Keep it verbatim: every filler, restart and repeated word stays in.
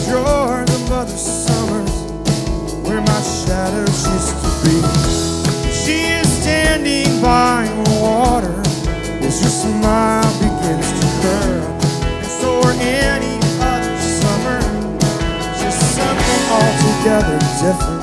shores of other summers where my shadows used to be. She is standing by the water as your smile begins to curl. And so are any other summer, just something altogether different.